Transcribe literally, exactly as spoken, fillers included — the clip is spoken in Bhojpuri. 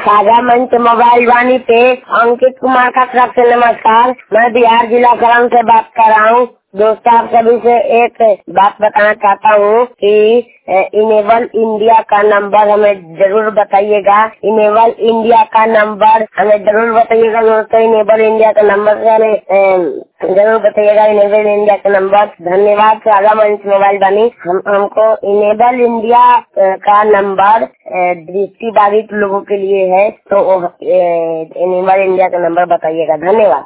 साझा मंच मोबाइल वाणी पे अंकित कुमार का तरफ से नमस्कार। मैं बिहार जिला करम से बात कर रहा हूँ। दोस्तों, आप सभी से एक बात बताना चाहता हूँ कि इनेबल इंडिया का नंबर हमें जरूर बताइएगा। इनेबल इंडिया का नंबर हमें जरूर बताइएगा दोस्तों। इनेबल इंडिया का नंबर से हमें जरूर बताइएगा। इनेबल इंडिया का नंबर। धन्यवाद साझा मंच मोबाइल वाणी। हम हमको इनेबल इंडिया का नंबर दृष्टिबाधित लोगों के लिए है, तो इनेबल इंडिया का नंबर बताइएगा। धन्यवाद।